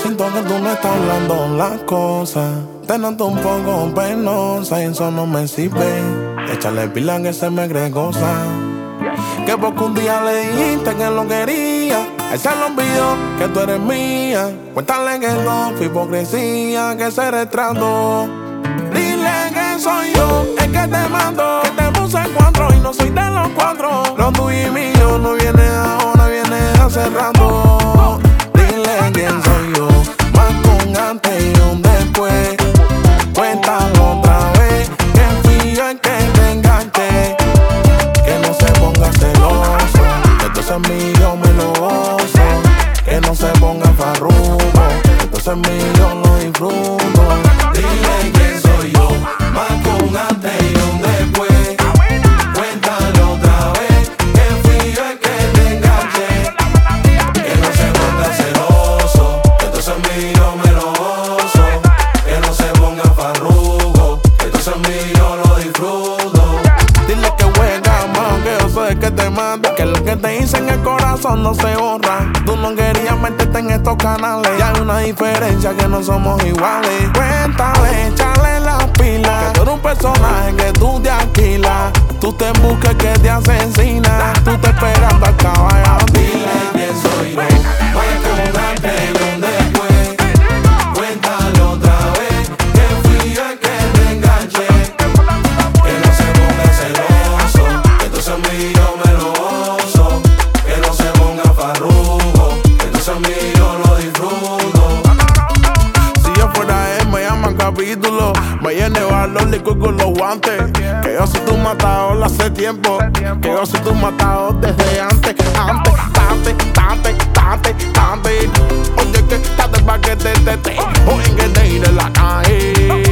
siento que tú me estás hablando las cosas. Te noto un poco penosa y eso no me sirve. Échale pila que se me gregosa. Que porque un día le dijiste que lo quería, él se lo olvidó que tú eres mía. Cuéntale que no fue hipocresía, que se retrasó. Dile que soy yo el que te mando, que te puse en cuatro y no soy de los cuatro. Lo tuyo y mío no viene ahora, viene hace rato. Dile quién soy yo, más con antes y un después. Cuéntalo otra vez, que fui yo el que te enganché. Que no se ponga celoso, que entonces mío me lo gozo. Que no se ponga farruco, que entonces mío lo disfruto. Dile quién soy yo, más con antes y un después. Cuéntalo otra vez, que fui yo el que te enganché. Que no se ponga celoso, que entonces mío me lo gozo. Que no se ponga farruco, que entonces mío lo disfruto. Dile que juega más, que yo soy el que te manda. Que lo que te hice en el corazón no se borra. Tú no querías meterte en estos canales. Y hay una diferencia que no somos iguales. Cuéntale, échale la pila. Que tú eres un personaje que tú te alquilas. Tú te busques que te asesina. Tú te esperando a caballo. Dile quién soy yo, más con antes y un después. Cuéntalo otra vez, que fui yo el que te enganché. Que no se ponga celoso, que entonces mío me lo gozo. Que no se ponga farruco, que entonces mío lo disfruto. Si yo fuera él, me llaman capítulo. Me llene los licor con los guantes. Que yo soy tu matador hace tiempo. Que yo soy tu matador desde antes. Oye, que estate pa' que te. Oye, que te iré la calle.